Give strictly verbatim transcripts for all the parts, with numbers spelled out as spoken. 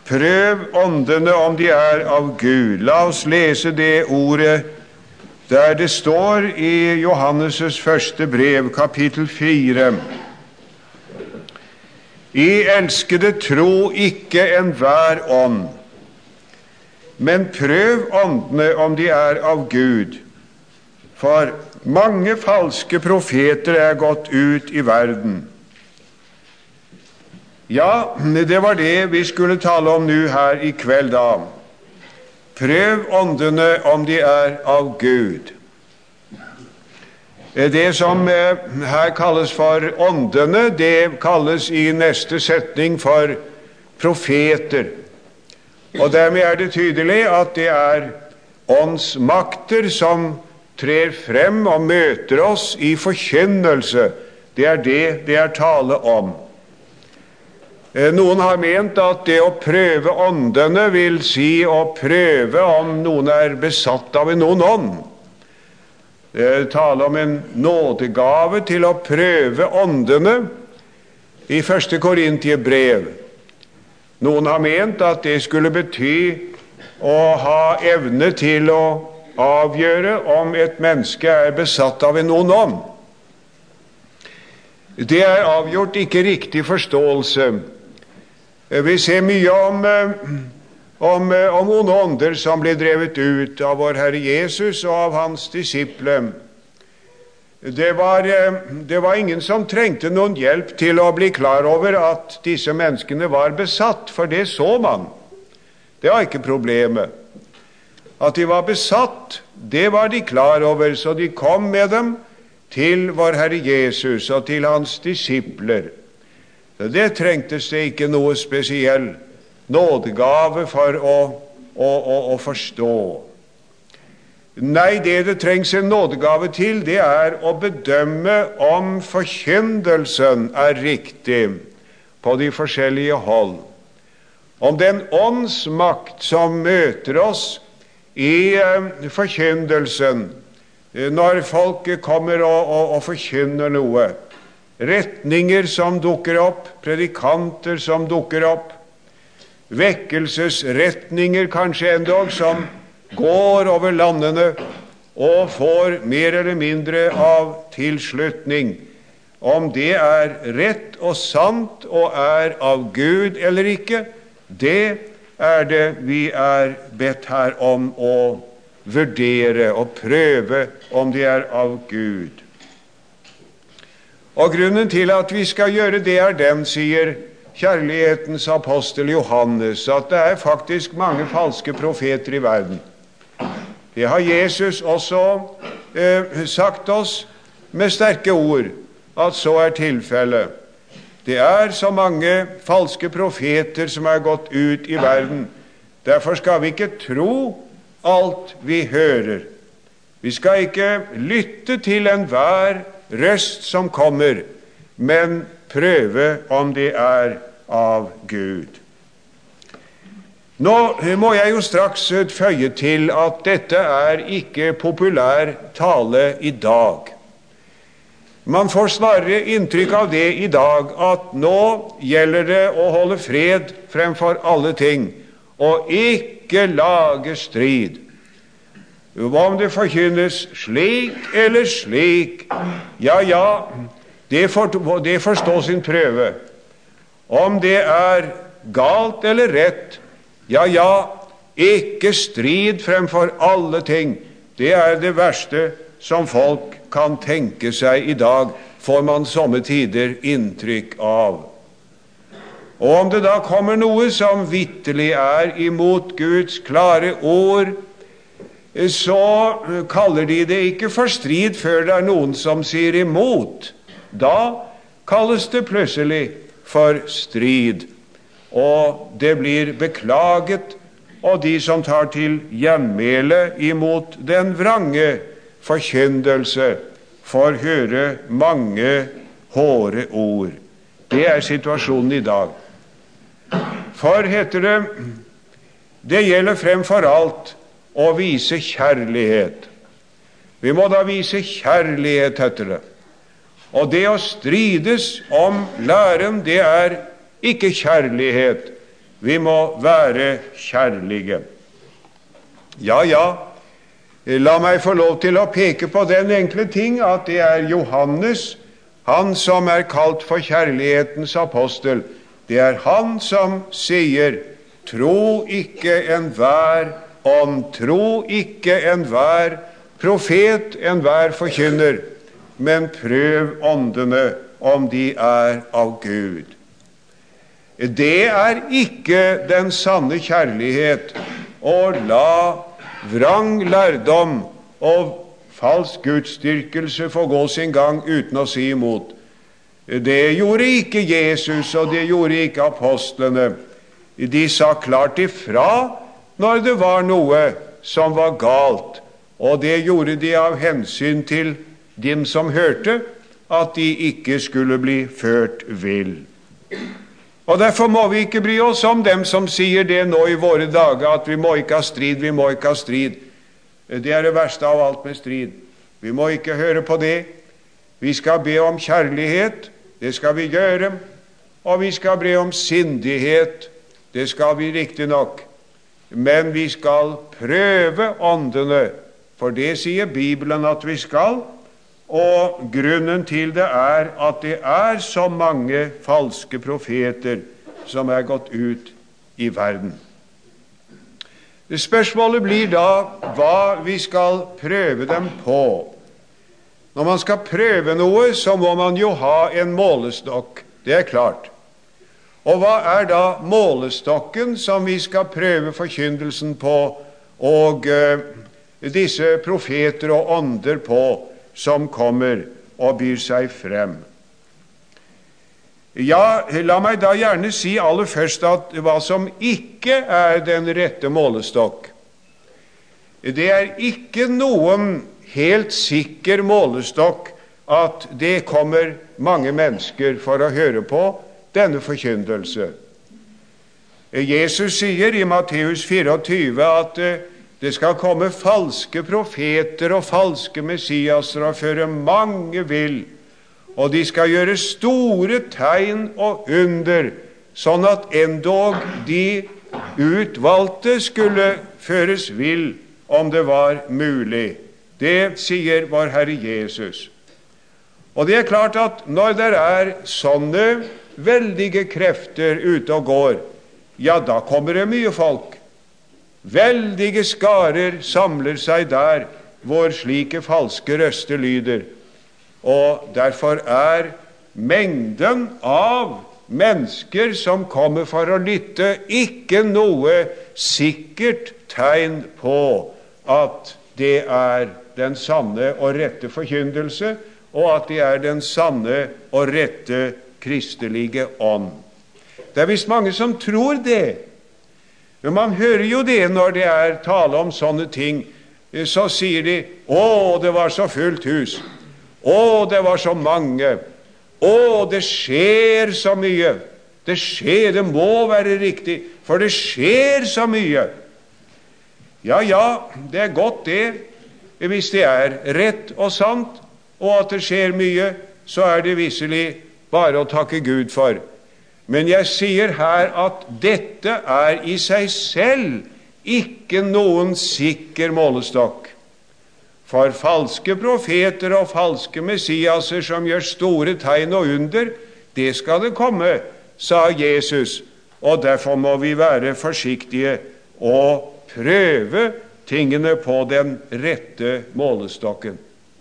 Prøv åndene om de er av Gud. La oss lese det ordet der det står i Johannes' første brev, kapittel fire. I elskede, tro ikke enhver ånd, men prøv åndene om de er av Gud. For mange falske profeter er gått ut i verden. Ja, det var det vi skulle tale om nå her i kveld da. Prøv åndene om de er av Gud. Det som her kalles for åndene, det kalles i neste setning for profeter. Og dermed er det tydelig at det er åndsmakter som trer frem og møter oss i forkynnelse. Det er det det er tale om. Noen har ment at det å prøve åndene vil si å prøve om noen er besatt av noen ånd. Det taler om en nådegave til å prøve åndene i første Korinterbrev. Noen har ment at det skulle bety å ha evne til å avgjøre om et menneske er besatt av noen ånd. Det er avgjort ikke riktig forståelse. Vi ser mye om, om, om onde ånder som ble drevet ut av vår Herre Jesus og av hans disipler. Det var, det var ingen som trengte noen hjelp til å bli klar over at disse menneskene var besatt, for det så man. Det var ikke problemet. At de var besatt, det var de klar over, så de kom med dem til vår Herre Jesus og til hans disipler. Det trengtes det ikke noe spesiell nådegave for å, å, å, å forstå. Nei, det det trengs en nådegave til, det er å bedømme om forkyndelsen er riktig på de forskjellige hold. Om den åndsmakt som møter oss i uh, forkyndelsen, når folk kommer og, og, og forkynner noe, retninger som dukker opp, predikanter som dukker opp, vekkelsesretninger kanskje endog som går over landene og får mer eller mindre av tilslutning. Om det er rett og sant og er av Gud eller ikke, det er det vi er bedt her om å vurdere og prøve om det er av Gud. Og grunnen til at vi skal gjøre det er den, sier kjærlighetens apostel Johannes, at det er faktisk mange falske profeter i verden. Det har Jesus også eh, sagt oss med sterke ord, at så er tilfellet. Det er så mange falske profeter som er gått ut i verden. Derfor skal vi ikke tro alt vi hører. Vi skal ikke lytte til enhver røst som kommer, men prøve om det er av Gud. Nå må jeg jo straks føye til at dette er ikke populær tale i dag. Man får snarere inntrykk av det i dag, at nå gjelder det å holde fred fremfor alle ting, og ikke lage strid. Om det forkynnes slik eller slik, ja, ja, det får, det får stå sin prøve. Om det er galt eller rett, ja, ja, ikke strid fremfor alle ting. Det er det verste som folk kan tenke seg i dag, får man somme tider inntrykk av. Og om det da kommer noe som vitterlig er imot Guds klare ord, så kaller de det ikke for strid før det er noen som sier imot. Da kalles det plutselig for strid, og det blir beklaget, og de som tar til gjenmæle imot den vrange forkyndelse får høre mange hårde ord. Det er situasjonen i dag. For, heter det, det gjelder fremfor alt å vise kjærlighet. Vi må da vise kjærlighet, heter det. Og det å strides om læren, det er ikke kjærlighet. Vi må være kjærlige. Ja, ja, la meg få lov til å peke på den enkle ting at det er Johannes, han som er kalt for kjærlighetens apostel. Det er han som sier, tro ikke enhver ånd, tro ikke enhver profet, enhver forkynner, men prøv åndene om de er av Gud. Det er ikke den sanne kjærlighet å la vrang lærdom og falsk gudsdyrkelse få gå sin gang uten å si imot. Det gjorde ikke Jesus, og det gjorde ikke apostlene. De sa klart ifra når det var noe som var galt, og det gjorde de av hensyn til dem som hørte, at de ikke skulle bli ført vill. Og derfor må vi ikke bry oss om dem som sier det nå i våre dager, at vi må ikke ha strid, vi må ikke ha strid. Det er det verste av alt med strid. Vi må ikke høre på det. Vi skal be om kjærlighet, det skal vi gjøre, og vi skal be om sindighet, det skal vi riktig nok. Men vi skal prøve åndene, for det sier Bibelen at vi skal, og grunnen til det er at det er så mange falske profeter som er gått ut i verden. Spørsmålet blir da hva vi skal prøve dem på. Når man skal prøve noe, så må man jo ha en målestokk, det er klart. Og hva er da målestokken som vi skal prøve forkyndelsen på, og uh, disse profeter og ånder på, som kommer og byr seg frem? Ja, la meg da gjerne si aller først at hva som ikke er den rette målestokk, det er ikke noen helt sikker målestokk at det kommer mange mennesker for å høre på denne forkyndelse. Jesus sier i Matteus fireogtyve at det skal komme falske profeter og falske messiaser og føre mange vill, og de skal gjøre store tegn og under, sånn at endog de utvalgte skulle føres vill om det var mulig. Det sier vår Herre Jesus. Og det er klart at når det er sånne veldige krefter ute og går, ja, da kommer det mye folk. Veldige skarer samler seg der hvor slike falske røster lyder, og derfor er mengden av mennesker som kommer for å lytte ikke noe sikkert tegn på at det er den sanne og rette forkyndelse, og at det er den sanne og rette kristelige ånd. Det er visst mange som tror det. Men man hører jo det når det er tale om sånne ting. Så sier de, å, det var så fullt hus. Å, det var så mange. Å, det skjer så mye. Det skjer, det må være riktig, for det skjer så mye. Ja, ja, det er godt det, hvis det er rett og sant, og at det skjer mye, så er det visselig bare å takke Gud for. Men jeg sier her at dette er i seg selv ikke noen sikker målestokk. For falske profeter og falske messiaser som gjør store tegn og under, det skal det komme, sa Jesus. Og derfor må vi være forsiktige og prøve tingene på den rette målestokken.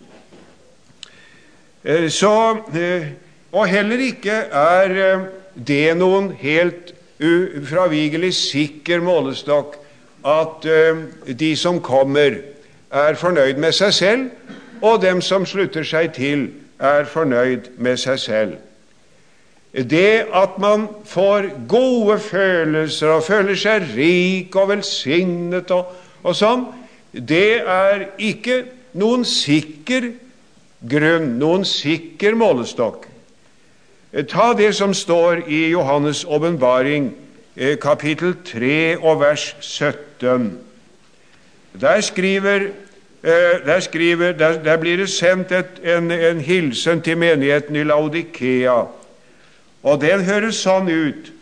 Så, og heller ikke er det er noen helt ufravigelig sikker målestokk at uh, de som kommer er fornøyd med seg selv, og dem som slutter seg til er fornøyd med seg selv. Det at man får gode følelser og føler seg rik og velsignet og, og sånn, det er ikke noen sikker grunn, noen sikker målestokk. Ta det som står i Johannes åpenbaring, kapittel tre og vers sytten. Der skriver, der, skriver, der, der blir det sendt et, en, en hilsen til menigheten i Laodikea, og den høres sånn ut: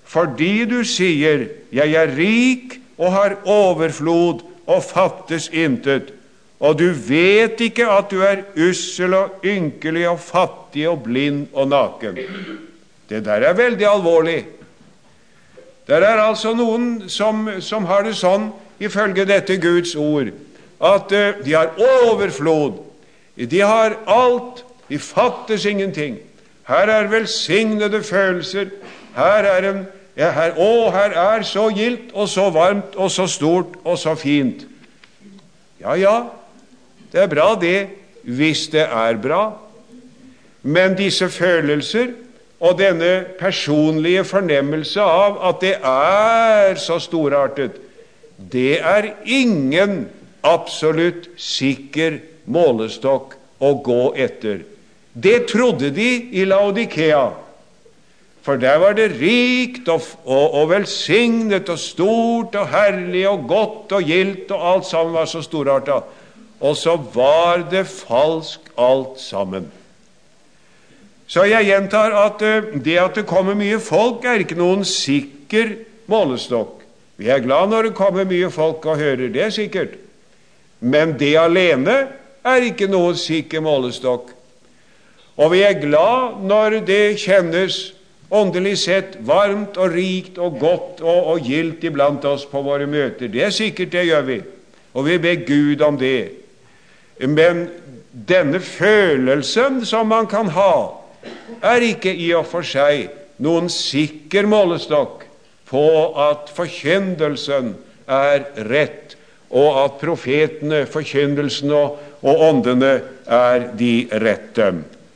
fordi du sier, jeg er rik og har overflod og fattes intet, og du vet ikke at du er ussel og ynkelig og fattig og blind og naken. Det der er veldig alvorlig. Der er altså noen som, som har det sånn, ifølge dette Guds ord, at uh, de har overflod, de har alt, de fattes ingenting. Her er velsignede følelser, her er en, ja, her, å, her er så gildt og så varmt og så stort og så fint. Ja, ja, det er bra det, hvis det er bra. Men disse følelser og denne personlige fornemmelse av at det er så storartet, det er ingen absolutt sikker målestokk å gå etter. Det trodde de i Laodikea, for der var det rikt og, og, og velsignet og stort og herlig og godt og gildt, og alt sammen var så storartet. Og så var det falsk alt sammen. Så jeg gjentar at det at det kommer mye folk er ikke noen sikker målestokk. Vi er glad når det kommer mye folk og hører, det er sikkert. Men det alene er ikke noen sikker målestokk. Og vi er glad når det kjennes åndelig sett varmt og rikt og godt og, og gildt iblant oss på våre møter. Det er sikkert, det gjør vi. Og vi ber Gud om det. Men denne følelsen som man kan ha, er ikke i og for seg noen sikker målestokk på at forkyndelsen er rett, og at profetene, forkyndelsen og, og åndene er de rette.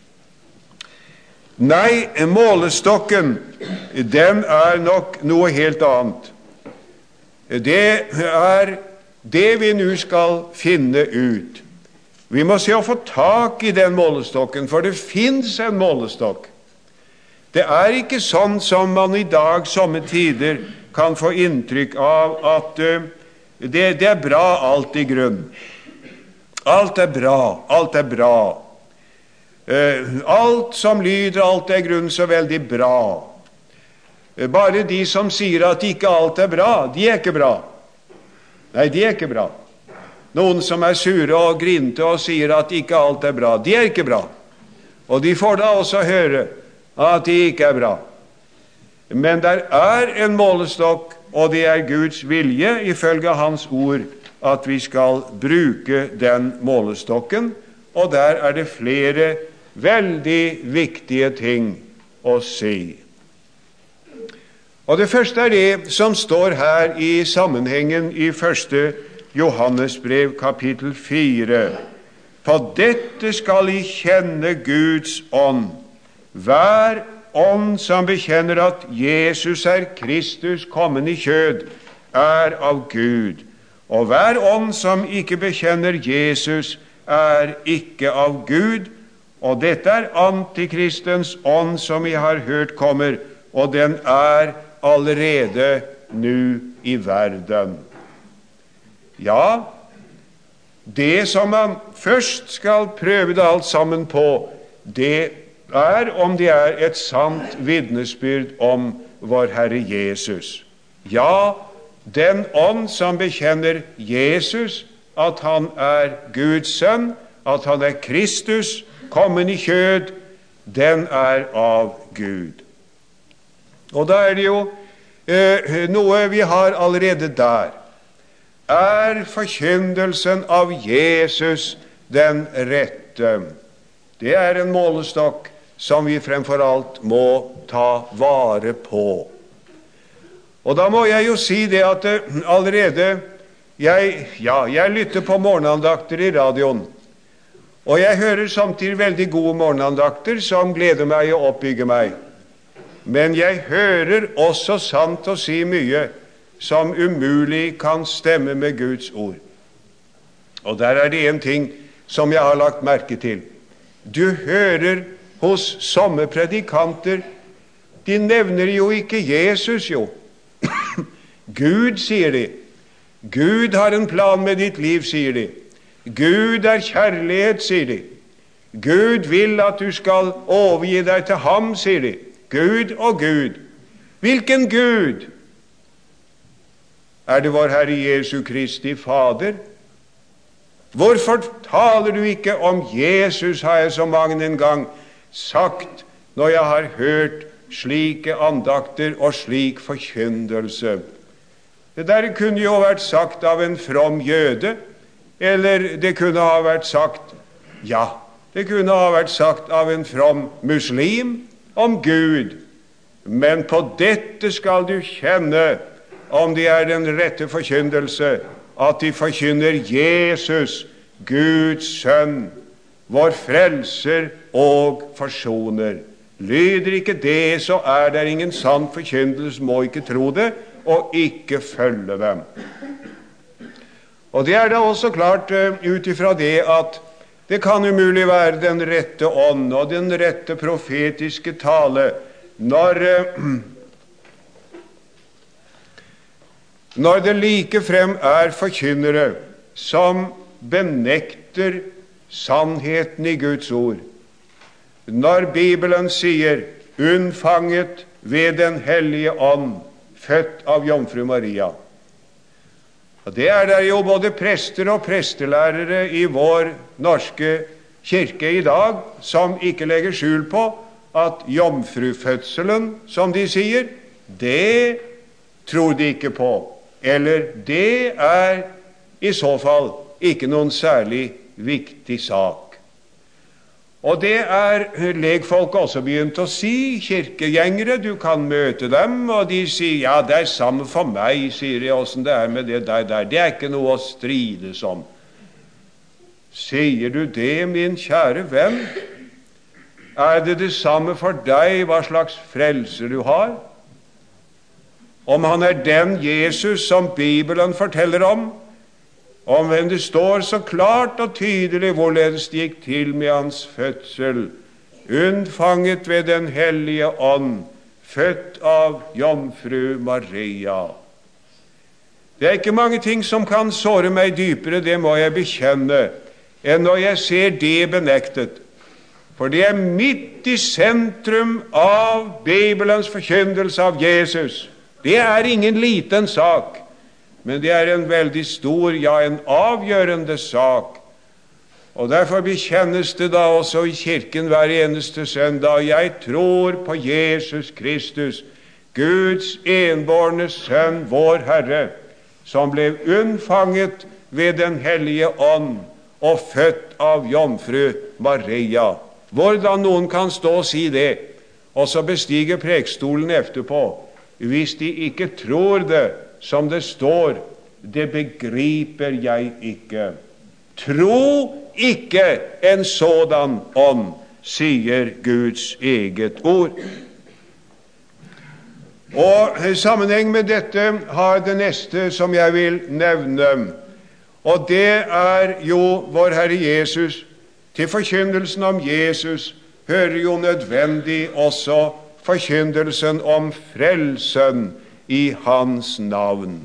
Nei, målestokken, den er nok noe helt annet. Det er det vi nå skal finne ut. Vi må se å få tak i den målestokken, for det finnes en målestokk. Det er ikke sånn som man i dag, somme tider, kan få inntrykk av at uh, det, det er bra alt i grunn. Alt er bra, alt er bra. Uh, alt som lyder, alt er grunn så veldig bra. Uh, bare de som sier at ikke alt er bra, de er ikke bra. Nei, de er ikke bra. Noen som er sure og grinte og sier at ikke alt er bra, de er ikke bra. Og de får da også høre at de ikke er bra. Men der er en målestokk, og det er Guds vilje, ifølge hans ord, at vi skal bruke den målestokken, og der er det flere veldig viktige ting å si. Og det første er det som står her i sammenhengen i første Johannes brev, kapittel fire. På dette skal I kjenne Guds ånd. Hver ånd som bekjenner at Jesus er Kristus kommet i kjød, er av Gud. Og hver ånd som ikke bekjenner Jesus, er ikke av Gud. Og dette er antikristens ånd som vi har hørt kommer, og den er allerede nå i verden. Ja, det som man først skal prøve det alt sammen på, det er om det er et sant vitnesbyrd om vår Herre Jesus. Ja, den ånd som bekjenner Jesus, at han er Guds sønn, at han er Kristus, kommet i kjød, den er av Gud. Og da er det jo eh, noe vi har allerede der. Er forkyndelsen av Jesus den rette? Det er en målestokk som vi fremfor alt må ta vare på. Og da må jeg jo si det at allerede jeg, ja, jeg lytter på morgenandakter i radioen, og jeg hører samtidig veldig gode morgenandakter som gleder meg og oppbygger meg. Men jeg hører også sant å si mye som umulig kan stemme med Guds ord. Og der er det en ting som jeg har lagt merke til. Du hører hos somme predikanter, de nevner jo ikke Jesus, jo. Gud, sier de. Gud har en plan med ditt liv, sier de. Gud er kjærlighet, sier de. Gud vil at du skal overgi deg til ham, sier de. Gud og Gud. Hvilken Gud? Er det vår Herre Jesu Kristi Fader? Hvorfor taler du ikke om Jesus, har jeg så mange en gang sagt, når jeg har hørt slike andakter og slik forkyndelse. Det der kunne jo vært sagt av en from jøde, eller det kunne ha vært sagt, ja, det kunne ha vært sagt av en from muslim om Gud. Men på dette skal du kjenne om det er den rette forkyndelse, at de forkynner Jesus, Guds sønn, vår frelser og forsoner. Lyder ikke det, så er det ingen sann forkyndelse, må ikke tro det, og ikke følge dem. Og det er da også klart ut ifra det at det kan umulig være den rette ånd og den rette profetiske tale når, når det likefrem er forkynnere som benekter sannheten i Guds ord. Når Bibelen sier unnfanget ved den hellige ånd, født av jomfru Maria. Og det er der jo både prester og prestelærere i vår norske kirke i dag som ikke legger skjul på at jomfrufødselen, som de sier, det tror de ikke på. Eller det er i så fall ikke noen særlig viktig sak. Og det er legfolk også begynt å si, kirkegjengere, du kan møte dem, og de sier, ja, det er samme for meg, sier de, hvordan det er med det der, der. Det er ikke noe å strides om. Sier du det, min kjære venn? Er det det samme for deg hva slags frelser du har? Om han er den Jesus som Bibelen forteller om, om hvem det står så klart og tydelig hvorledes det gikk til med hans fødsel, unnfanget ved den hellige ånd, født av jomfru Maria. Det er ikke mange ting som kan såre meg dypere, det må jeg bekjenne, enn når jeg ser det benektet. For det er midt i sentrum av Bibelens forkynnelse av Jesus. Det er ingen liten sak. Men det er en veldig stor, ja, en avgjørende sak. Og derfor bekjennes det da også i kirken hver eneste søndag, jeg tror på Jesus Kristus, Guds enbårne sønn, vår Herre, som ble unnfanget ved den hellige ånd og født av jomfru Maria. Hvordan noen kan stå og si det, og så bestige prekestolen etterpå, hvis de ikke tror det, som det står, det begriper jeg ikke. Tro ikke en sådan ånd, sier Guds eget ord. Og i sammenheng med dette har det neste som jeg vil nevne, og det er jo vår Herre Jesus. Til forkynnelsen om Jesus hører jo nødvendig også forkynnelsen om frelsen i hans navn.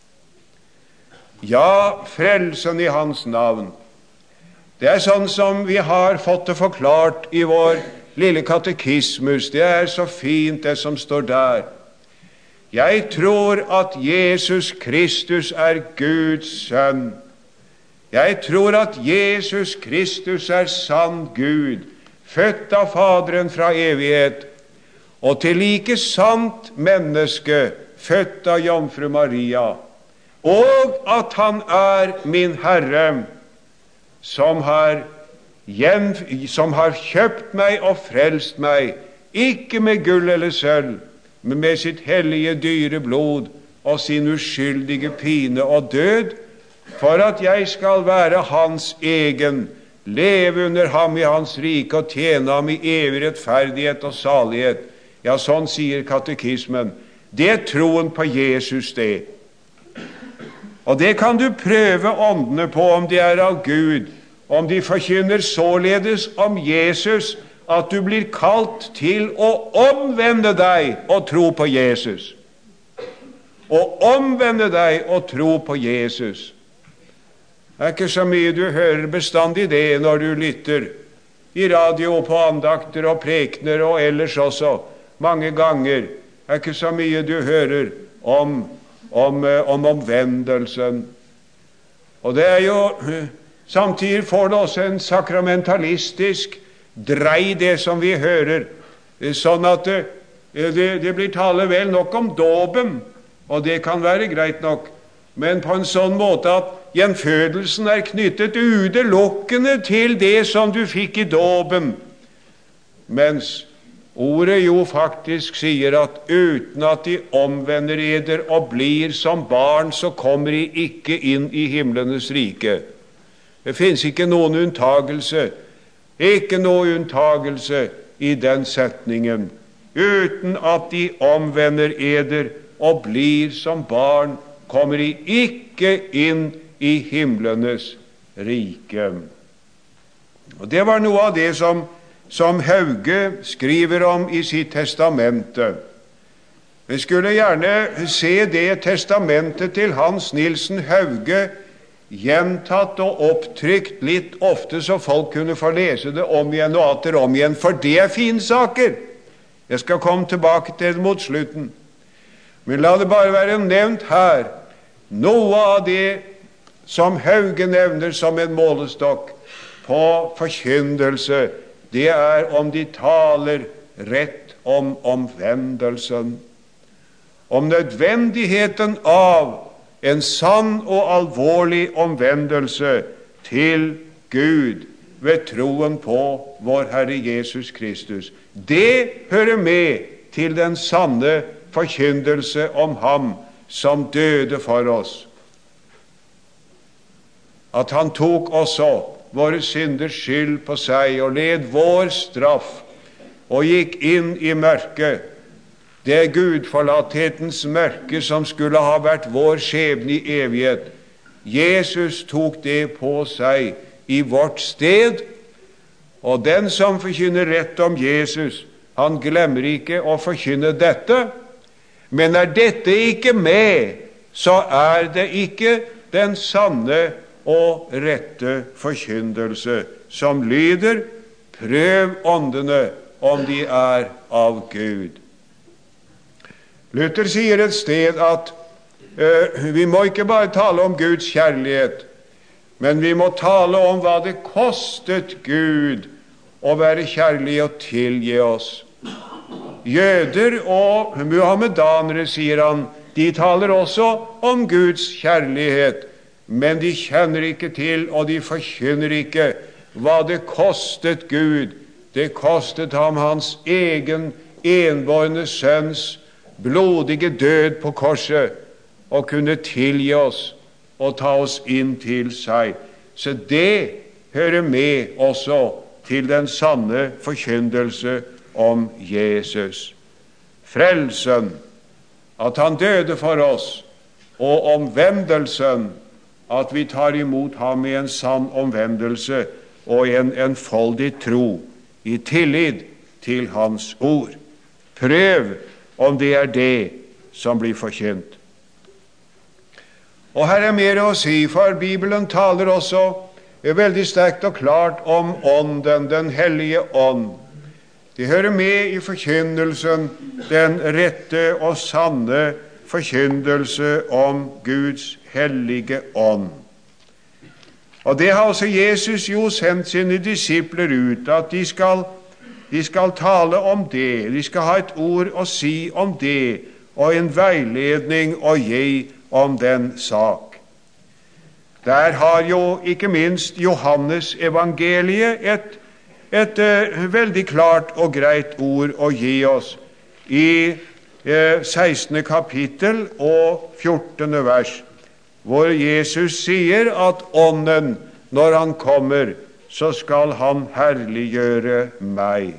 Ja, frelsen i hans navn. Det er sånn som vi har fått det forklart i vår lille katekismus. Det er så fint det som står der. Jeg tror at Jesus Kristus er Guds sønn. Jeg tror at Jesus Kristus er sann Gud, født av Faderen fra evighet, og til like sant menneske, født av jomfru Maria, og at han er min Herre, som har, gjen, som har kjøpt meg og frelst meg, ikke med gull eller sølv, men med sitt hellige dyre blod og sin uskyldige pine og død, for at jeg skal være hans egen, leve under ham i hans rike og tjene ham i evig rettferdighet og salighet. Ja, sånn sier katekismen. Det er troen på Jesus, det. Og det kan du prøve åndene på, om det er av Gud, om de forkynner således om Jesus, at du blir kalt til å omvende deg og tro på Jesus. Og omvende deg og tro på Jesus. Det er ikke så mye du hører bestandig det når du lytter i radio, på andakter og prekener og ellers også, mange ganger. er ikke så mye du hører om, om, om omvendelsen. Og det er jo, samtidig får det også en sakramentalistisk drei, det som vi hører, sånn at det, det, det blir tale vel nok om dåpen, og det kan være greit nok, men på en sånn måte at gjenfødelsen er knyttet utelukkende til det som du fikk i dåpen, mens ordet jo faktisk sier at uten at de omvender eder og blir som barn, så kommer de ikke inn i himlenes rike. Det finnes ikke noen unntagelse, ikke noen unntagelse i den setningen. Uten at de omvender eder og blir som barn, kommer de ikke inn i himlenes rike. Og det var noe av det som som Hauge skriver om i sitt testamente. Vi skulle gjerne se det testamentet til Hans Nilsen Hauge gjentatt og opptrykt litt ofte, så folk kunne få lese det om igjen og atter om igjen, for det er finsaker. Jeg skal komme tilbake til det mot slutten. Men la det bare være nevnt her, noe av det som Hauge nevner som en målestokk på forkyndelse, det er om de taler rett om omvendelsen, om nødvendigheten av en sann og alvorlig omvendelse til Gud ved troen på vår Herre Jesus Kristus. Det hører med til den sanne forkyndelse om ham som døde for oss. At han tok også våre synders skyld på seg og led vår straff og gikk inn i mørket, det gudforlatthetens mørke som skulle ha vært vår skjebne i evighet. Jesus tok det på seg i vårt sted, og den som forkynner rett om Jesus, han glemmer ikke å forkynne dette, men er dette ikke med, så er det ikke den sanne og rette forkyndelse, som lyder: prøv åndene om de er av Gud. Luther sier et sted at uh, vi må ikke bare tale om Guds kjærlighet, men vi må tale om hva det kostet Gud å være kjærlig og tilgi oss. Jøder og muhammedanere, sier han, de taler også om Guds kjærlighet, men de kjenner ikke til, og de forkynner ikke hva det kostet Gud. Det kostet ham hans egen enbårne sønns blodige død på korset, å kunne tilgi oss og ta oss inn til seg. Så det hører med også til den sanne forkyndelse om Jesus. Frelsen, at han døde for oss, og omvendelsen, at vi tar imot ham i en sann omvendelse og en enfoldig tro, i tillit til hans ord. Prøv om det er det som blir forkynt. Og her er mer å si, for Bibelen taler også veldig sterkt og klart om ånden, den hellige ånd. De hører med i forkynnelsen, den rette og sanne forkynnelse om Guds hellige ånd. Og det har også Jesus jo sendt sine disipler ut, at de skal, de skal tale om det, de skal ha et ord å si om det, og en veiledning å gi om den sak. Der har jo ikke minst Johannes evangeliet et, et uh, veldig klart og greit ord å gi oss i uh, sekstende kapittel og fjortende vers, hvor Jesus sier at ånden, når han kommer, så skal han herliggjøre meg.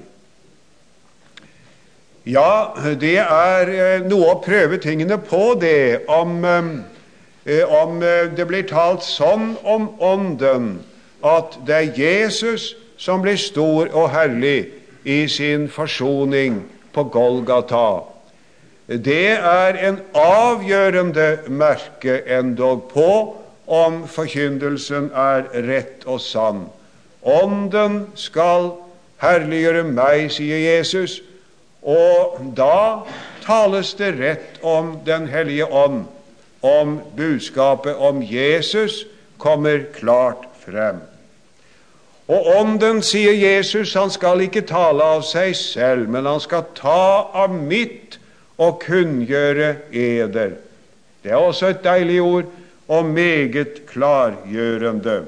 Ja, det er uh, noe å prøve tingene på det, om, um, uh, om uh, det blir talt sånn om ånden, at det er Jesus som blir stor og herlig i sin forsoning på Golgata. Det er en avgjørende merke endog på om forkynnelsen er rett og sann. Ånden skal herliggjøre meg, sier Jesus, og da tales det rett om Den hellige ånd, om budskapet om Jesus kommer klart frem. Og ånden, sier Jesus, han skal ikke tale av seg selv, men han skal ta av mitt og kunngjøre eder. Det er også et deilig ord, og meget klargjørende.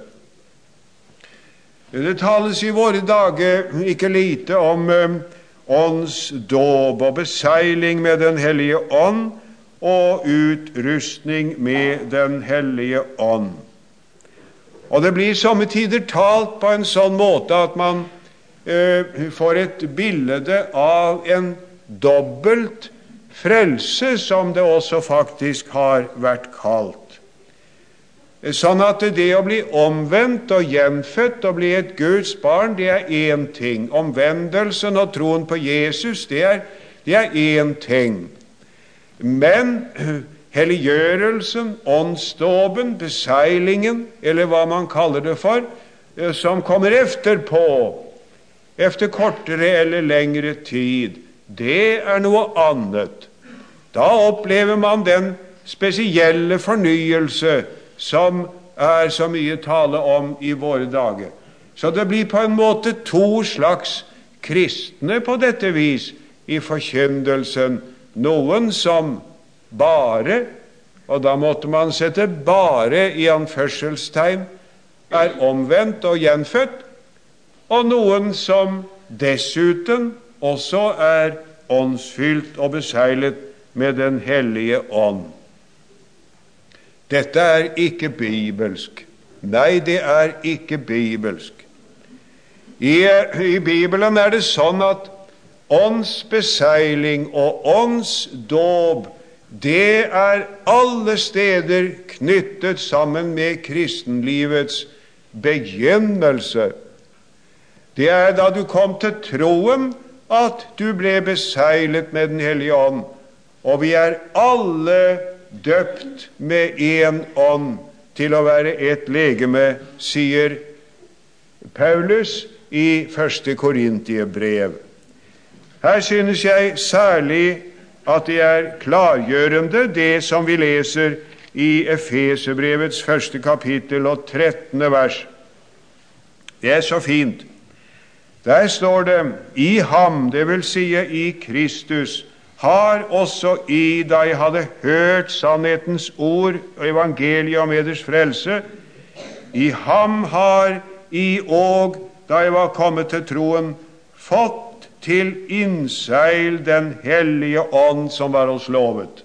Det tales i våre dager ikke lite om eh, åndsdåp og besegling med Den hellige ånd og utrustning med Den hellige ånd. Og det blir somme tider talt på en sånn måte at man eh, får et bilde av en dobbelt frelse, som det også faktisk har vært kalt. Sånn at det å bli omvendt og gjenfødt og bli et Guds barn, det er én ting. Omvendelsen og troen på Jesus, det er, det er én ting. Men helliggjørelsen, åndsdåpen, beseglingen, eller hva man kaller det for, som kommer efterpå, efter kortere eller lengre tid, det er noe annet. Da opplever man den spesielle fornyelse som er så mye tale om i våre dager. Så det blir på en måte to slags kristne på dette vis i forkyndelsen. Noen som bare, og da måtte man sette bare i anførselstegn, er omvendt og gjenfødt, og noen som dessuten også er åndsfylt og beseglet med Den hellige ånd. Dette er ikke bibelsk. Nei, det er ikke bibelsk. I, i Bibelen er det sånn at åndsbesegling og åndsdåp, det er alle steder knyttet sammen med kristenlivets begynnelse. Det er da du kom til troen at du ble beseglet med Den hellige ånd, og vi er alle døpt med én ånd til å være ett legeme, sier Paulus i første Korintiebrev. Her synes jeg særlig at det er klargjørende, det som vi leser i Efeserbrevets første kapittel og trettende vers. Det er så fint. Der står det, i ham, det vil si i Kristus, har også I, da I hadde hørt sannhetens ord og evangeliet om eders frelse, i ham har I og, da I var kommet til troen, fått til innseil Den hellige ånd som var oss lovet.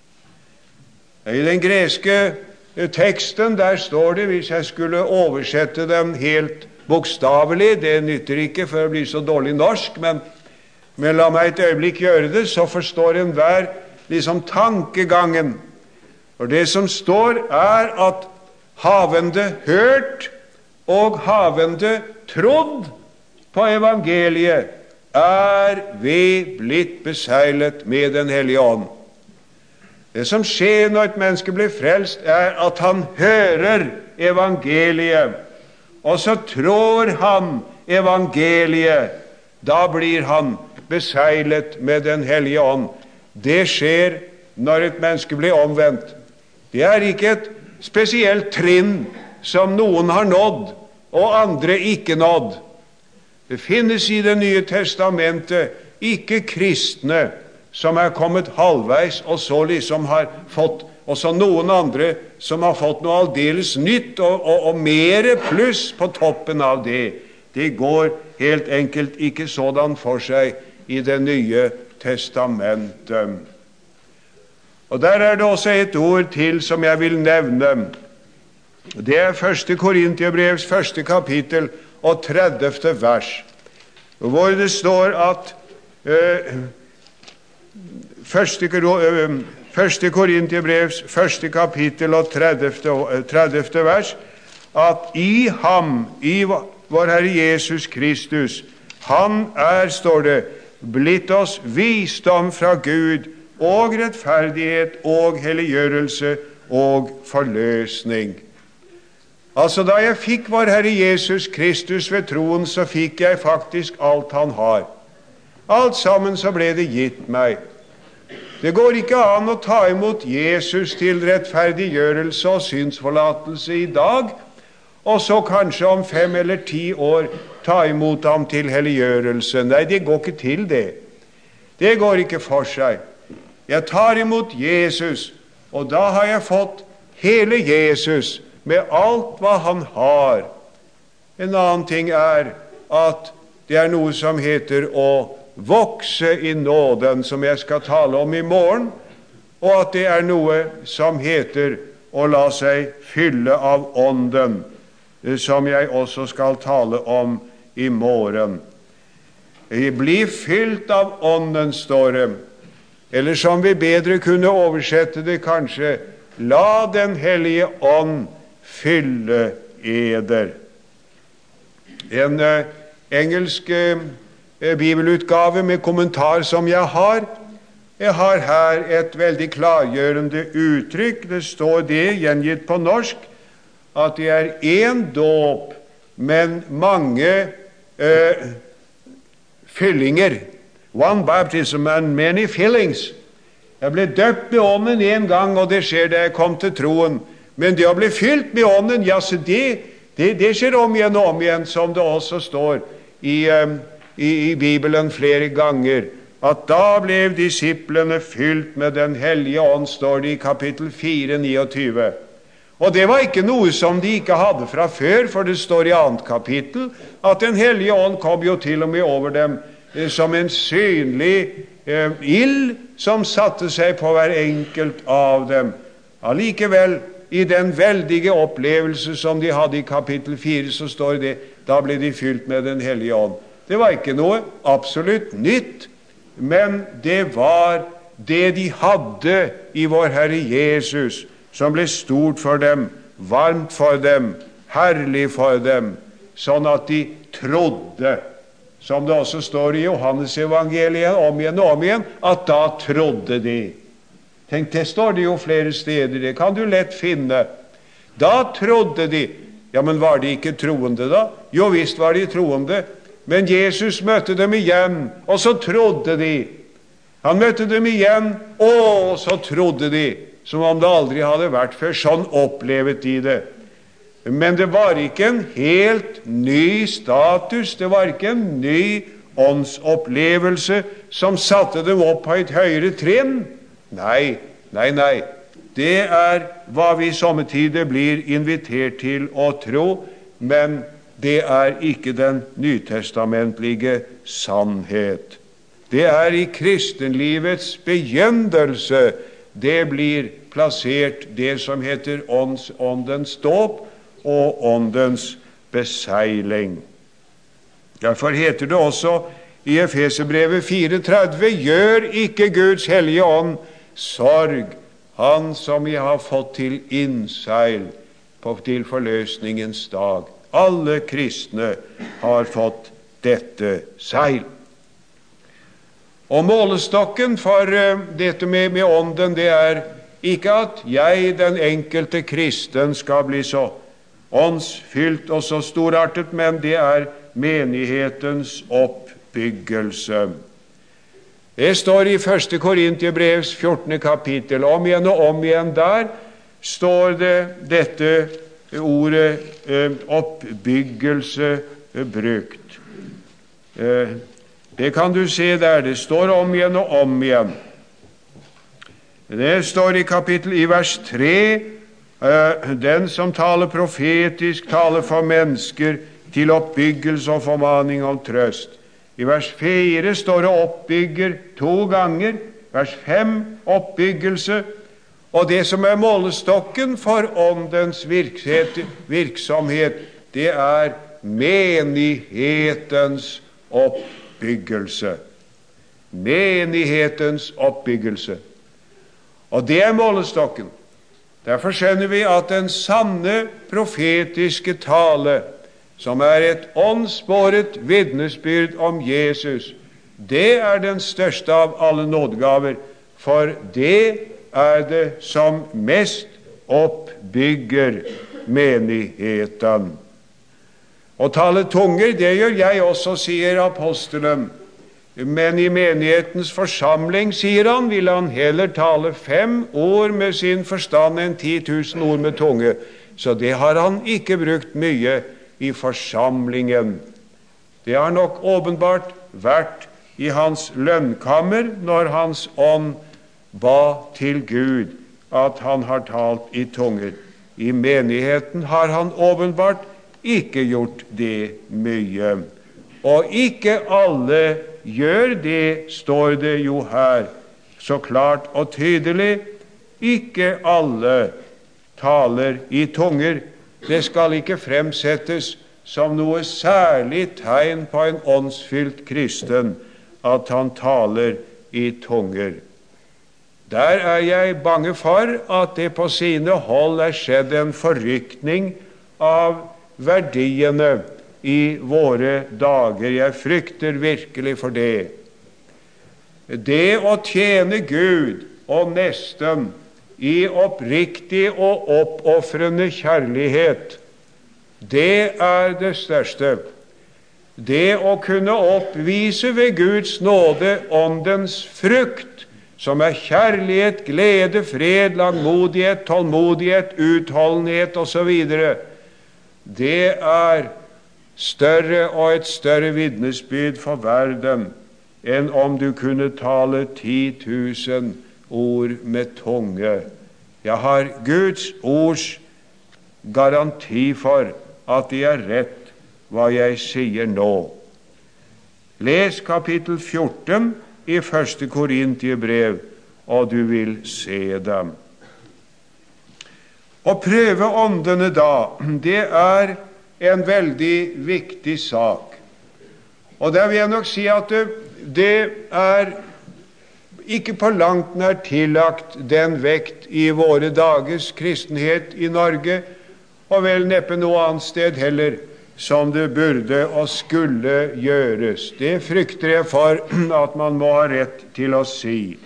I den greske teksten, der står det, hvis jeg skulle oversette den helt bokstavelig, det nytter ikke for å bli så dårlig norsk, men Men la meg et øyeblikk gjøre det, så forstår enhver liksom tankegangen. For det som står er at havende hørt og havende trodd på evangeliet er vi blitt beseglet med Den hellige ånd. Det som skjer når et menneske blir frelst, er at han hører evangeliet, og så tror han evangeliet. Da blir han beseglet med Den hellige ånd. Det skjer når et menneske blir omvendt. Det er ikke et spesielt trinn som noen har nådd, og andre ikke nådd. Det finnes i Det nye testamentet ikke kristne som er kommet halvveis, og så liksom har fått, og så noen andre som har fått noe aldeles nytt, og, og, og mere pluss på toppen av det. Det går helt enkelt ikke sådan for seg i Det nye testamentet. Og der er det også et ord til som jeg vil nevne. Det er første Korintiabrevs første kapittel og tredjefte vers, hvor det står at øh, første, øh, første Korintiabrevs første kapittel og tredjefte vers, at i ham, i vår Herre Jesus Kristus, han er, står det, blitt oss visdom fra Gud og rettferdighet og helliggjørelse og forløsning. Altså, da jeg fikk vår Herre Jesus Kristus ved troen, så fikk jeg faktisk alt han har. Alt sammen så ble det gitt meg. Det går ikke an å ta imot Jesus til rettferdiggjørelse og synsforlatelse i dag, og så kanskje om fem eller ti år ta imot ham til helliggjørelse. Nei, det går ikke til det. Det går ikke for seg. Jeg tar imot Jesus, og da har jeg fått hele Jesus med alt hva han har. En annen ting er at det er noe som heter å vokse i nåden, som jeg skal tale om i morgen, og at det er noe som heter å la seg fylle av ånden, som jeg også skal tale om i morgen. Bli fylt av ånden, står det, eller som vi bedre kunne oversette det kanskje, la den hellige ånd fylle eder. En uh, engelsk uh, bibelutgave med kommentar som jeg har, jeg har her et veldig klargjørende uttrykk. Det står det, gjengitt på norsk, at det er en dåp, men mange uh, fyllinger. One baptism and many fillings. Jeg ble døpt med ånden en gang, og det skjer da jeg kom til troen. Men det å bli fylt med ånden, ja, så det, det, det skjer om igjen og om igjen, som det også står i, um, i, i Bibelen flere ganger, at da ble disiplene fylt med den hellige ånd, står det i kapittel fire, niogtyve. Og det var ikke noe som de ikke hadde fra før, for det står i annet kapittel at den hellige ånd kom jo til og med over dem eh, som en synlig eh, ild som satte seg på hver enkelt av dem. Allikevel, i den veldige opplevelse som de hadde i kapittel fire, så står det, da ble de fylt med den hellige ånd. Det var ikke noe absolutt nytt, men det var det de hadde i vår Herre Jesus, som ble stort for dem, varmt for dem, herlig for dem, sånn at de trodde, som det også står i Johannes evangeliet om igjen og om igjen, at da trodde de. Tenk, det står det jo flere steder, det kan du lett finne. Da trodde de. Ja, men var de ikke troende da? Jo, visst var de troende, men Jesus møtte dem igjen, og så trodde de. Han møtte dem igjen, og så trodde de, som om det aldri hadde vært før. Sånn opplevet de det. Men det var ikke en helt ny status, det var ikke en ny åndsopplevelse som satte dem opp på et høyere trinn. Nei, nei, nei. Det er hva vi sommetider blir invitert til å tro, men det er ikke den nytestamentlige sannhet. Det er i kristenlivets begynnelse det blir plassert det som heter ånds, åndens dåp og åndens beseiling. Derfor heter det også i Efeserbrevet fire tretti, gjør ikke Guds hellige ånd sorg, han som vi har fått til innseil på, til forløsningens dag. Alle kristne har fått dette seil. Og målestokken for uh, dette med, med ånden, det er ikke at jeg, den enkelte kristen, skal bli så åndsfylt og så storartet, men det er menighetens oppbyggelse. Det står i første Korintiabrevs fjortende kapittel, om igjen og om igjen der står det dette ordet eh, oppbyggelse eh, brukt. Eh, det kan du se der, det står om igjen og om igjen. Det står i kapittel i vers tre, eh, den som taler profetisk, taler for mennesker til oppbyggelse og formaning og trøst. I vers fire står det oppbygger to ganger, vers fem oppbyggelse, og det som er målestokken for åndens virksomhet, det er menighetens oppbyggelse. Menighetens oppbyggelse. Og det er målestokken. Derfor skjønner vi at den sanne profetiske tale, som er et åndsbåret vitnesbyrd om Jesus, det er den største av alle nådegaver, for det er det som mest oppbygger menigheten. Å tale tunger, det gjør jeg også, sier apostelen. men i menighetens forsamling, sier han, vil han heller tale fem ord med sin forstand enn ti tusen ord med tunge. Så det har han ikke brukt mye i forsamlingen. Det har nok åpenbart vært i hans lønnkammer når hans ånd ba til Gud at han har talt i tunger. I menigheten har han åpenbart ikke gjort det mye. Og ikke alle gjør det, står det jo her, så klart og tydelig. Ikke alle taler i tunger. Det skal ikke fremsettes som noe særlig tegn på en åndsfylt kristen at han taler i tunger. Der er jeg bange for at det på sine hold er skjedd en forrykning av verdiene i våre dager. Jeg frykter virkelig for det. Det å tjene Gud og nesten i oppriktig og oppofrende kjærlighet, det er det største. Det å kunne oppvise ved Guds nåde åndens frukt, som er kjærlighet, glede, fred, langmodighet, tålmodighet, utholdenhet og så videre, det er større og et større vitnesbyrd for verden enn om du kunne tale ti tusen ord med tunge. Jeg har Guds ords garanti for at det er rett hva jeg sier nå. Les kapittel fjorten i første Korintiebrev, og du vil se dem. Å prøve åndene da, det er en veldig viktig sak. Og der vil jeg nok si at det er ikke på langt nær tillagt den vekt i våre dagers kristenhet i Norge, og vel neppe noe annet sted heller, som det burde og skulle gjøres. Det frykter jeg for at man må ha rett til å si.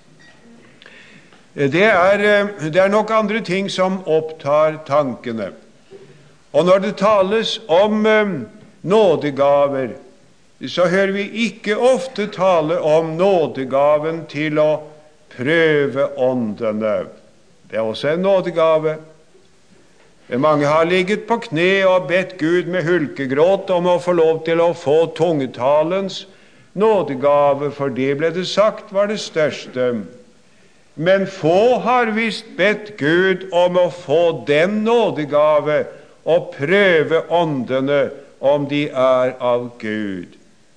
Det er, det er nok andre ting som opptar tankene. Og når det tales om nådegaver, så hører vi ikke ofte tale om nådegaven til å prøve åndene. Det er også en nådegave. Mange har ligget på kne og bedt Gud med hulkegråt om å få lov til å få tungetalens nådegave, for det ble det sagt var det største. Men få har visst bedt Gud om å få den nådegave og prøve åndene om de er av Gud.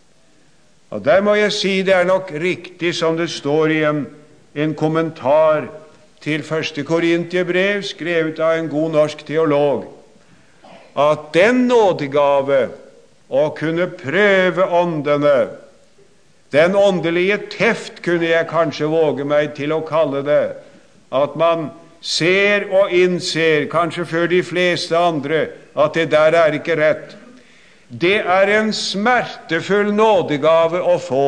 Og der må jeg si det er nok riktig som det står i en, en kommentar til første Korintiebrev, skrevet av en god norsk teolog, at den nådegave å kunne prøve åndene, den åndelige teft kunne jeg kanskje våge meg til å kalle det, at man ser og innser, kanskje før de fleste andre, at det der er ikke rett. Det er en smertefull nådegave å få.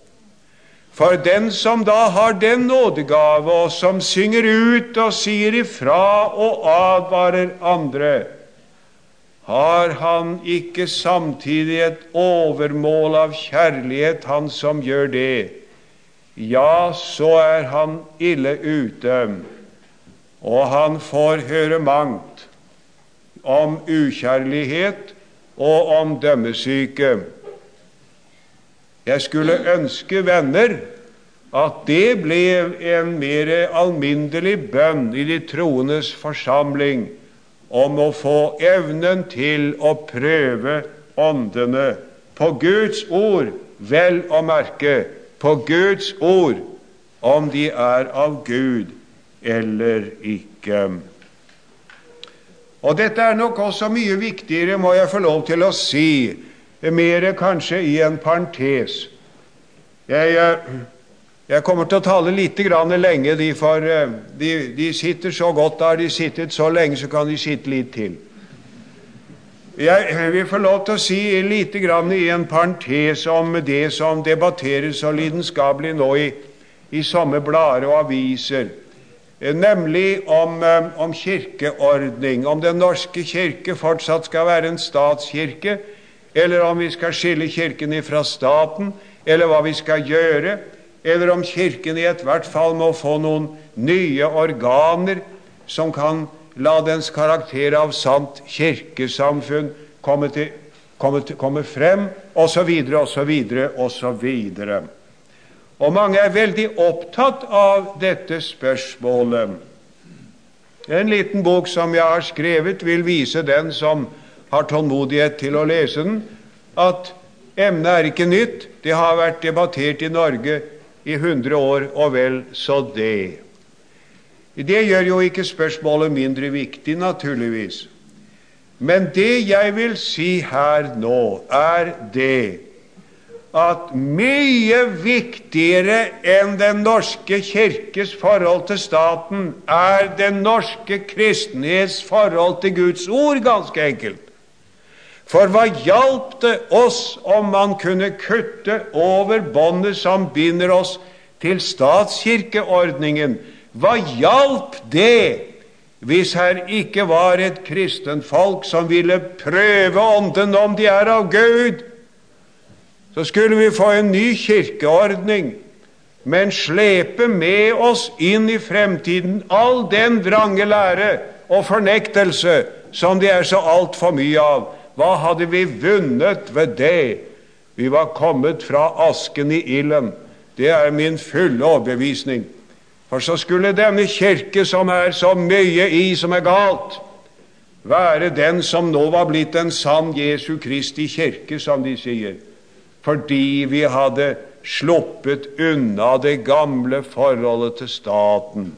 For den som da har den nådegave, og som synger ut og sier ifra og advarer andre, har han ikke samtidig et overmål av kjærlighet, han som gjør det? Ja, så er han ille ute, og han får høre mangt om ukjærlighet og om dømmesyke. Jeg skulle ønske, venner, at det ble en mer alminnelig bønn i de troendes forsamling om å få evnen til å prøve åndene på Guds ord, vel å merke på Guds ord, om de er av Gud eller ikke. Og dette er nok også mye viktigere, må jeg få lov til å si, mer kanskje i en parentes. Jeg, jeg kommer til å tale litt grann lenge, de, for de, de sitter så godt, da har de sittet så lenge, så kan de sitte litt til. Jeg vil få lov til å si litt grann i en parentes om det som debatteres så lidenskapelig nå i, i somme blader og aviser, nemlig om, om kirkeordning, om den norske kirke fortsatt skal være en statskirke, eller om vi skal skille kirken ifra staten, eller hva vi skal gjøre, eller om Kirken i et hvert fall må få noen nye organer som kan la dens karakter av sant kirkesamfunn komme, til, komme, til, komme frem, og så videre, og så videre, og så videre. Og mange er veldig opptatt av dette spørsmålet. En liten bok som jeg har skrevet vil vise den som har tålmodighet til å lese den, at emnet er ikke nytt. Det har vært debattert i Norge i hundre år, og vel så det. Det gjør jo ikke spørsmålet mindre viktig, naturligvis. Men det jeg vil si her nå, er det at mye viktigere enn den norske kirkes forhold til staten er den norske kristenhets forhold til Guds ord, ganske enkelt. For hva hjalp det oss om man kunne kutte over båndet som binder oss til statskirkeordningen? Hva hjalp det hvis her ikke var et kristent folk som ville prøve ånden om de er av Gud? Så skulle vi få en ny kirkeordning, men slepe med oss inn i fremtiden all den vrange lære og fornektelse som det er så alt for mye av. Hva hadde vi vunnet ved det? Vi var kommet fra asken i ilden. Det er min fulle overbevisning. For så skulle denne kirke, som er så mye i som er galt, være den som nå var blitt en sann Jesu Kristi kirke, som de sier, fordi vi hadde sluppet unna det gamle forholdet til staten.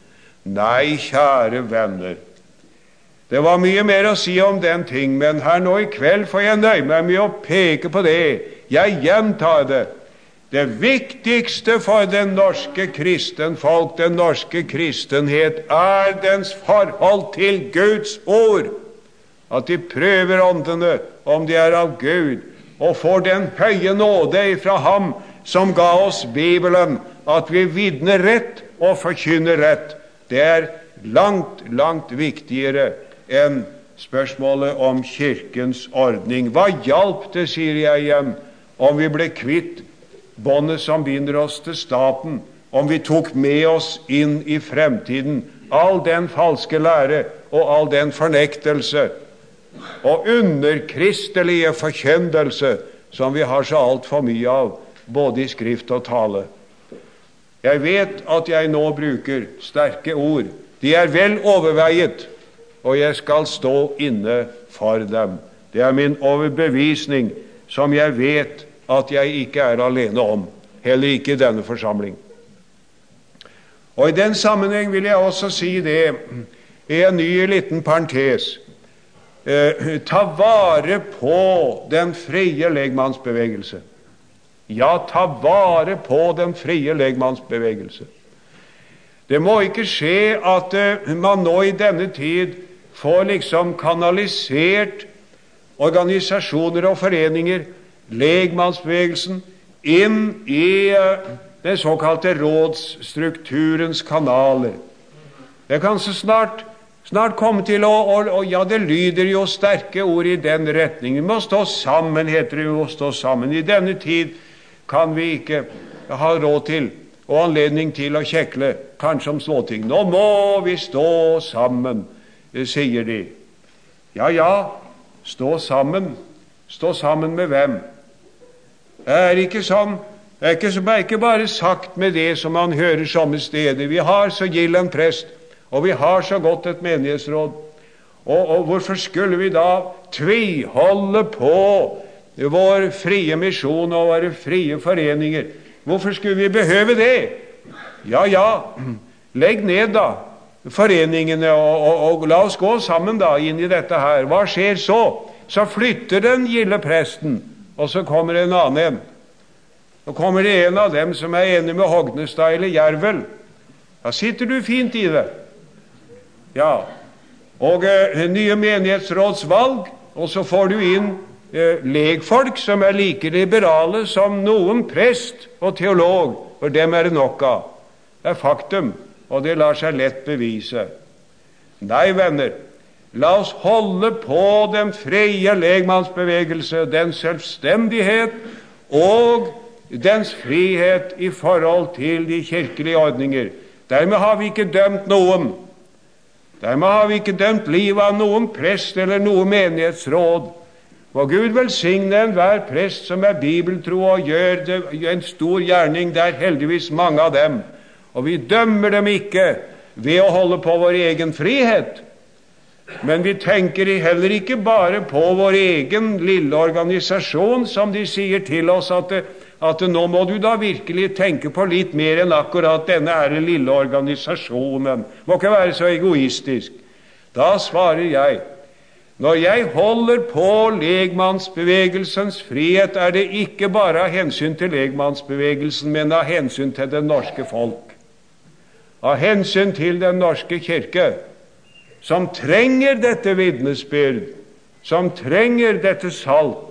Nei, kjære venner, det var mye mer å si om den ting, men her nå i kveld får jeg nøye meg med å peke på det. Jeg gjentar det. Det viktigste for den norske kristenfolk, den norske kristenhet, er dens forhold til Guds ord. At de prøver åndene, om de er av Gud, og får den høye nåde fra ham som ga oss Bibelen, at vi vitner rett og forkynner rett. Det er langt, langt viktigere enn spørsmålet om kirkens ordning. Hva hjalp det, sier jeg igjen, om vi ble kvitt båndet som binder oss til staten, om vi tok med oss inn i fremtiden all den falske lære og all den fornektelse og underkristelige forkynnelse som vi har så alt for mye av, både i skrift og tale. Jeg vet at jeg nå bruker sterke ord. De er vel overveiet, og jeg skal stå inne for dem. Det er min overbevisning, som jeg vet at jeg ikke er alene om, heller ikke i denne forsamling. Og i den sammenheng vil jeg også si det, i en ny liten parentes, eh, ta vare på den frie legmannsbevegelse. Ja, ta vare på den frie legmannsbevegelse. Det må ikke skje at eh, man nå i denne tid får liksom kanalisert organisasjoner og foreninger, legmannsbevegelsen, inn i uh, den såkalte rådsstrukturens kanaler. Det kan så snart, snart komme til å, og, og ja, det lyder jo sterke ord i den retningen. Vi må stå sammen, heter det, vi må stå sammen. I denne tid kan vi ikke ha råd til og anledning til å kjekle, kanskje om småting. Nå må vi stå sammen, sier de. Ja, ja, stå sammen. Stå sammen med hvem? Det er ikke sånn. Det er ikke, det er ikke bare sagt med det som man hører somme steder. Vi har så gild en prest, og vi har så godt et menighetsråd. Og, og hvorfor skulle vi da tviholde på vår frie misjon og våre frie foreninger? Hvorfor skulle vi behøve det? Ja, ja, legg ned da foreningene, og, og, og la oss gå sammen da inn i dette her. Hva skjer så? Så flytter den gilde presten, og så kommer en annen en. Så kommer det en av dem som er enig med Hognestad eller Jervel. Da sitter du fint i det. Ja, og eh, nye menighetsrådsvalg, og så får du inn eh, legfolk som er like liberale som noen prest og teolog, for dem er det nok av. Det er faktum, og det lar seg lett bevise. Nei, venner, la oss holde på den frie legmannsbevegelse, den selvstendighet og dens frihet i forhold til de kirkelige ordninger. Dermed har vi ikke dømt noen. Dermed har vi ikke dømt livet av noen prest eller noe menighetsråd. Må Gud velsigne enhver prest som er bibeltro og gjør det en stor gjerning. Det er heldigvis mange av dem. Og vi dømmer dem ikke ved å holde på vår egen frihet. Men vi tenker heller ikke bare på vår egen lille organisasjon, som de sier til oss at, at nå må du da virkelig tenke på litt mer enn akkurat denne her lille organisasjonen. Må ikke være så egoistisk. Da svarer jeg, når jeg holder på legmannsbevegelsens frihet, er det ikke bare av hensyn til legmannsbevegelsen, men av hensyn til det norske folk. Av hensyn til den norske kirke, som trenger dette vitnesbyrd, som trenger dette salt.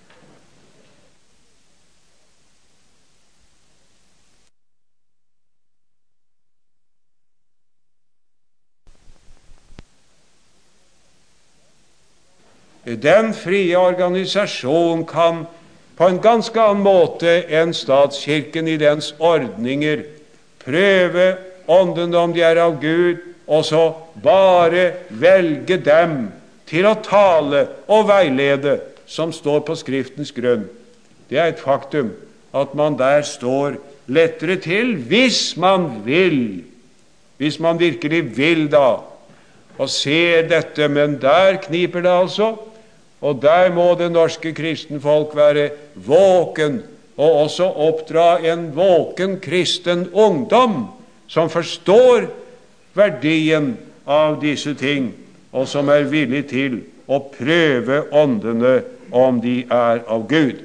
Den frie organisasjon kan på en ganske annen måte enn statskirken i dens ordninger prøve ånden om de er av Gud, og så bare velge dem til å tale og veilede som står på Skriftens grunn. Det er et faktum at man der står lettere til hvis man vil, hvis man virkelig vil da, og ser dette, men der kniper det altså, og der må det norske kristenfolk være våken, og også oppdra en våken kristen ungdom som forstår verdien av disse ting, og som er villig til å prøve åndene om de er av Gud.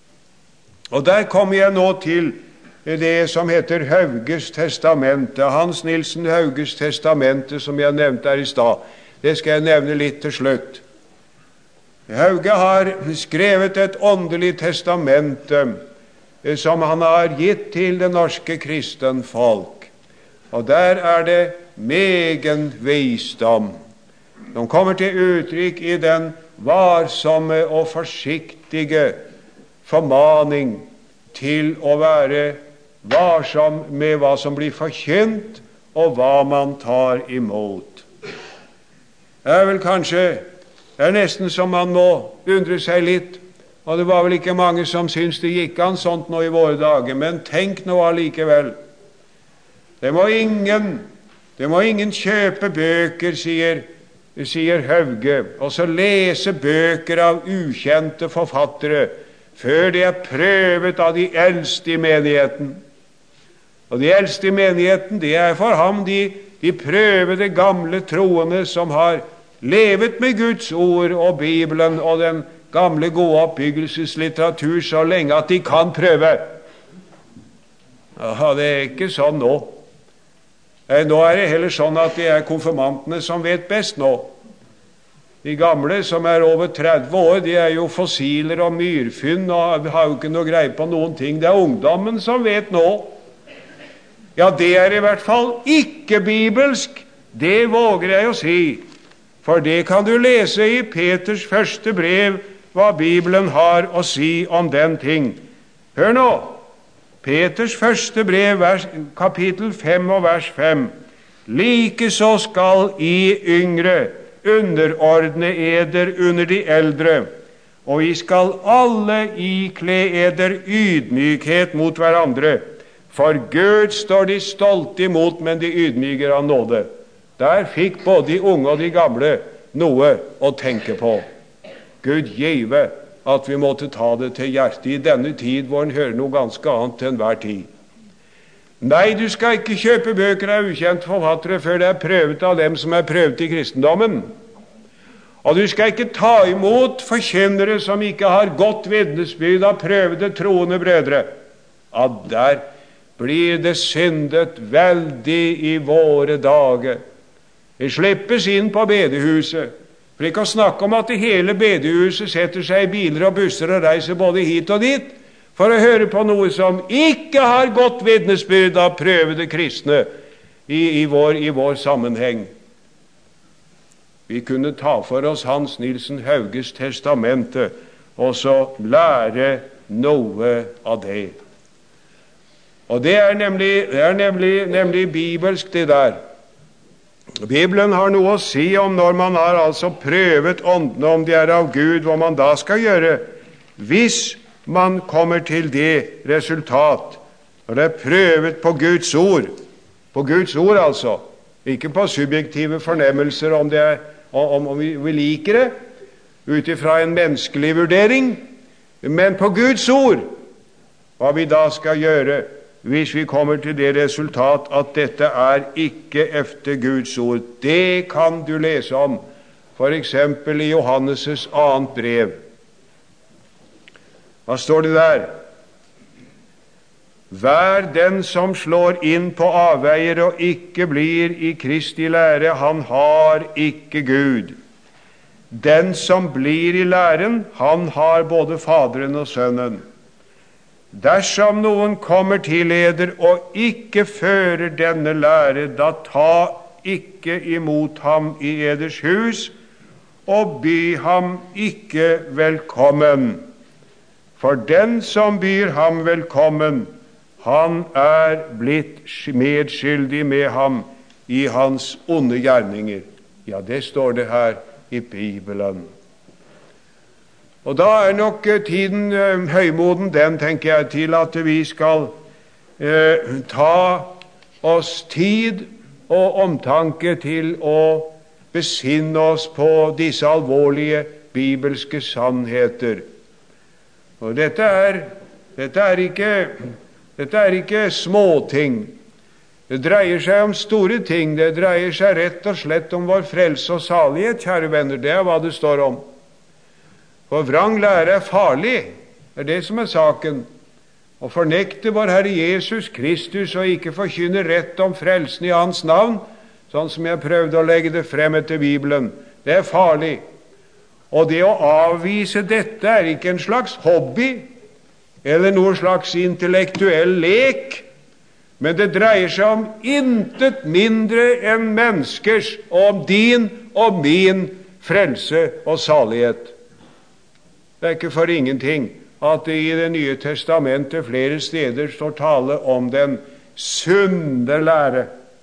Og der kommer jeg nå til det som heter Hauges testamente, Hans Nilsen Hauges testamente, som jeg nevnte her i stad. Det skal jeg nevne litt til slutt. Hauge har skrevet et åndelig testamente som han har gitt til det norske kristenfolk. Og der er det megen visdom. De kommer til uttrykk i den varsomme og forsiktige formaning til å være varsom med hva som blir forkynt, og hva man tar imot. Det er vel kanskje, det er nesten som man må undre seg litt, og det var vel ikke mange som syns det gikk an sånt nå i våre dager, men tenk nå allikevel. Det må ingen Det må ingen kjøpe bøker, sier, sier Hauge, og så lese bøker av ukjente forfattere, før de er prøvet av de eldste i menigheten. Og de eldste i menigheten, det er for ham de, de prøvede gamle troende som har levet med Guds ord og Bibelen og den gamle gode oppbyggelseslitteratur så lenge at de kan prøve. Ja, det er ikke sånn nå. Nå er det heller sånn at det er konfirmantene som vet best nå. De gamle som er over tretti år, de er jo fossiler og myrfunn og har jo ikke noe greie på noen ting. Det er ungdommen som vet nå. Ja, det er i hvert fall ikke bibelsk. Det våger jeg å si. For det kan du lese i Peters første brev, hva Bibelen har å si om den ting. Hør nå. Peters første brev, vers, kapittel fem og vers fem. Likeså skal I yngre underordne eder under de eldre, og I skal alle ikle eder ydmykhet mot hverandre. For Gud står de stolte imot, men de ydmyker av nåde. Der fikk både de unge og de gamle noe å tenke på. Gud give at vi måtte ta det til hjertet i denne tid hvor en hører noe ganske annet til enhver tid. Nei, du skal ikke kjøpe bøker av ukjente forfattere før det er prøvet av dem som er prøvet i kristendommen. Og du skal ikke ta imot forkynnere som ikke har godt vitnesbyrd av prøvede troende brødre. Ja, der blir det syndet veldig i våre dager. Vi slippes inn på bedehuset. For ikke å snakke om at det hele bedehuset setter seg i biler og busser og reiser både hit og dit for å høre på noe som ikke har godt vitnesbyrd av prøvede kristne i, i, vår, i vår sammenheng. Vi kunne ta for oss Hans Nilsen Hauges testamente og så lære noe av det. Og det er nemlig, det er nemlig, nemlig bibelsk, det der. Bibelen har noe å si om når man har altså prøvet åndene, om de er av Gud, hva man da skal gjøre, hvis man kommer til det resultat, når det er prøvet på Guds ord, på Guds ord altså, ikke på subjektive fornemmelser om, det er, om, om vi, vi liker det, ut ifra en menneskelig vurdering, men på Guds ord, hva vi da skal gjøre, hvis vi kommer til det resultat at dette er ikke efter Guds ord. Det kan du lese om, for eksempel i Johannes' annet brev. Hva står det der? Hver den som slår inn på avveier og ikke blir i Kristi lære, han har ikke Gud. Den som blir i læren, han har både Faderen og Sønnen. Dersom noen kommer til eder og ikke fører denne lære, da ta ikke imot ham i eders hus, og by ham ikke velkommen. For den som byr ham velkommen, han er blitt medskyldig med ham i hans onde gjerninger. Ja, det står det her i Bibelen. Og da er nok tiden eh, høymoden, den tenker jeg, til at vi skal eh, ta oss tid og omtanke til å besinne oss på disse alvorlige bibelske sannheter. Og dette er, dette er ikke, dette er ikke småting. Det dreier seg om store ting. Det dreier seg rett og slett om vår frelse og salighet, kjære venner. Det er hva det står om. For vrang lære er farlig, det er det som er saken. Å fornekte vår Herre Jesus Kristus og ikke forkynne rett om frelsen i hans navn, sånn som jeg prøvde å legge det frem etter Bibelen, det er farlig. Og det å avvise dette er ikke en slags hobby eller noen slags intellektuell lek, men det dreier seg om intet mindre enn menneskers og om din og min frelse og salighet. Det er ikke for ingenting at det i Det nye testamentet flere steder står tale om den sunne lære.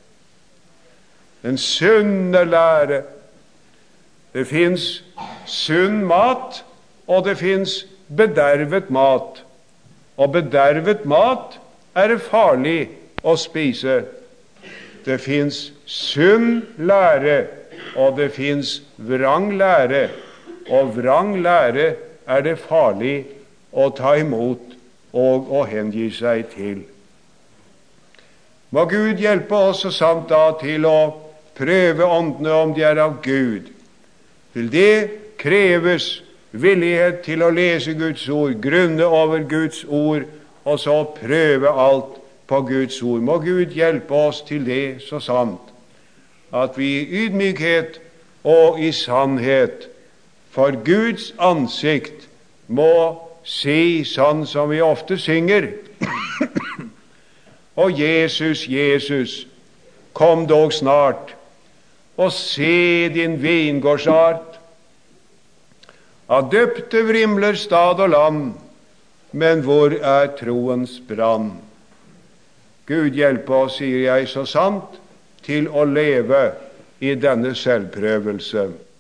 Den sunne lære. Det finnes sunn mat, og det finnes bedervet mat. Og bedervet mat er det farlig å spise. Det finnes sunn lære, og det finnes vrang lære. Og vrang lære er det farlig å ta imot og å hengi seg til. Må Gud hjelpe oss så sant da til å prøve åndene om de er av Gud. Til det kreves villighet til å lese Guds ord, grunne over Guds ord, og så prøve alt på Guds ord. Må Gud hjelpe oss til det så sant, at vi i ydmykhet og i sannhet for Guds ansikt må si sånn som vi ofte synger. Og Jesus, Jesus, kom dog snart, og se din vingårdsart. Av døpte vrimler stad og land, men hvor er troens brann? Gud hjelpe oss, sier jeg så sant, til å leve i denne selvprøvelse.